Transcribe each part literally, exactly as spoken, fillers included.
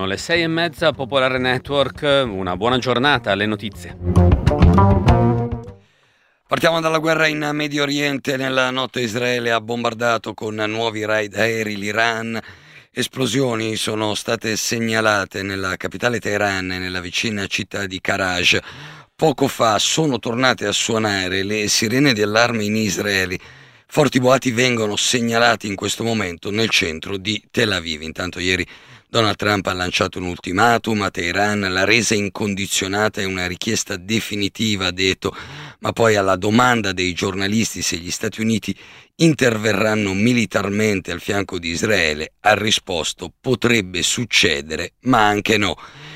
le sei e mezza, Popolare Network, una buona giornata, alle notizie. Partiamo dalla guerra in Medio Oriente. Nella notte Israele ha bombardato con nuovi raid aerei l'Iran. Esplosioni sono state segnalate nella capitale Teheran e nella vicina città di Karaj. Poco fa sono tornate a suonare le sirene di allarme in Israele. Forti boati vengono segnalati in questo momento nel centro di Tel Aviv. Intanto ieri Donald Trump ha lanciato un ultimatum a Teheran, la resa incondizionata è una richiesta definitiva, ha detto, ma poi alla domanda dei giornalisti se gli Stati Uniti interverranno militarmente al fianco di Israele, ha risposto potrebbe succedere, ma anche no.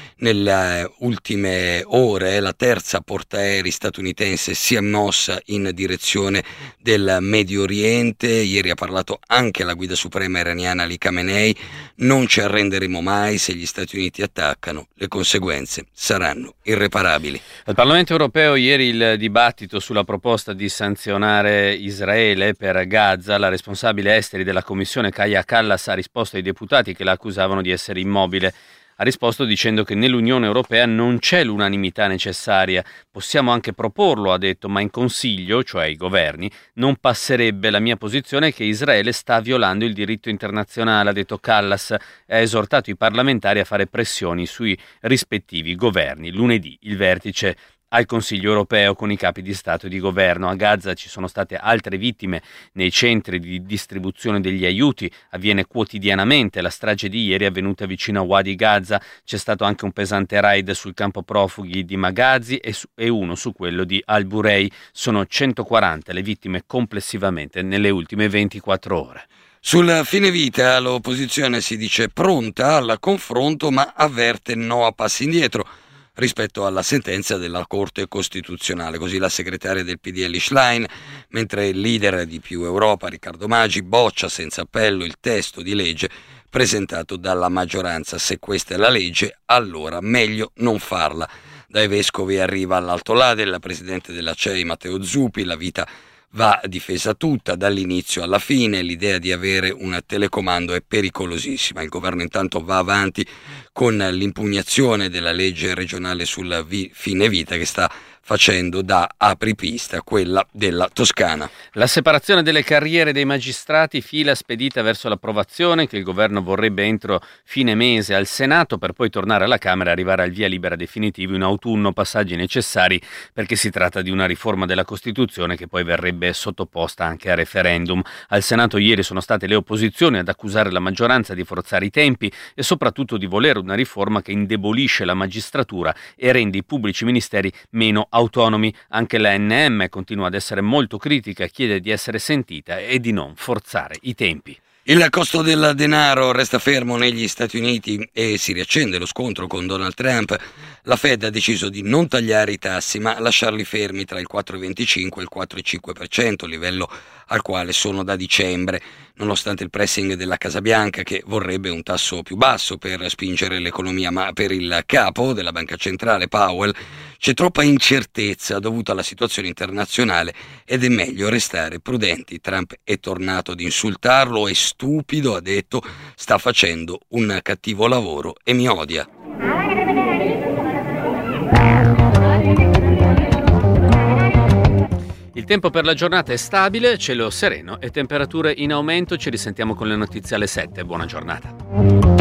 Nelle ultime ore la terza portaerei statunitense si è mossa in direzione del Medio Oriente. Ieri ha parlato anche la guida suprema iraniana Ali Khamenei. Non ci arrenderemo mai, se gli Stati Uniti attaccano le conseguenze saranno irreparabili. Al Parlamento europeo ieri il dibattito sulla proposta di sanzionare Israele per Gaza. La responsabile esteri della Commissione Kaja Kallas ha risposto ai deputati che la accusavano di essere immobile. Ha risposto dicendo che nell'Unione Europea non c'è l'unanimità necessaria. Possiamo anche proporlo, ha detto, ma in Consiglio, cioè i governi, non passerebbe. La mia posizione è che Israele sta violando il diritto internazionale, ha detto Kallas, e ha esortato i parlamentari a fare pressioni sui rispettivi governi. Lunedì il vertice al Consiglio europeo con i capi di Stato e di Governo. A Gaza ci sono state altre vittime nei centri di distribuzione degli aiuti, avviene quotidianamente. La strage di ieri è avvenuta vicino a Wadi Gaza, c'è stato anche un pesante raid sul campo profughi di Maghazi e, su- e uno su quello di Al-Burei. Sono centoquaranta le vittime complessivamente nelle ultime ventiquattro ore. Sul fine vita l'opposizione si dice pronta al confronto ma avverte no a passi indietro rispetto alla sentenza della Corte Costituzionale, così la segretaria del P D L Schlein, mentre il leader di Più Europa Riccardo Maggi boccia senza appello il testo di legge presentato dalla maggioranza. Se questa è la legge, allora meglio non farla. Dai vescovi arriva all'Alto Lade, la presidente della C E I Matteo Zuppi, la vita va difesa tutta, dall'inizio alla fine, l'idea di avere un telecomando è pericolosissima. Il governo intanto va avanti con l'impugnazione della legge regionale sul vi- fine vita che sta facendo da apripista quella della Toscana. La separazione delle carriere dei magistrati, fila spedita verso l'approvazione che il governo vorrebbe entro fine mese al Senato per poi tornare alla Camera e arrivare al via libera definitivo in autunno, passaggi necessari perché si tratta di una riforma della Costituzione che poi verrebbe sottoposta anche a referendum. Al Senato ieri sono state le opposizioni ad accusare la maggioranza di forzare i tempi e soprattutto di volere una riforma che indebolisce la magistratura e rende i pubblici ministeri meno autonomi. Anche la N M continua ad essere molto critica, chiede di essere sentita e di non forzare i tempi. Il costo del denaro resta fermo negli Stati Uniti e si riaccende lo scontro con Donald Trump. La Fed ha deciso di non tagliare i tassi ma lasciarli fermi tra il quattro virgola venticinque e il quattro virgola cinque per cento, livello al quale sono da dicembre, nonostante il pressing della Casa Bianca che vorrebbe un tasso più basso per spingere l'economia, ma per il capo della Banca Centrale Powell c'è troppa incertezza dovuta alla situazione internazionale ed è meglio restare prudenti. Trump è tornato ad insultarlo, è stupido, ha detto, sta facendo un cattivo lavoro e mi odia. Il tempo per la giornata è stabile, cielo sereno e temperature in aumento. Ci risentiamo con le notizie alle sette. Buona giornata.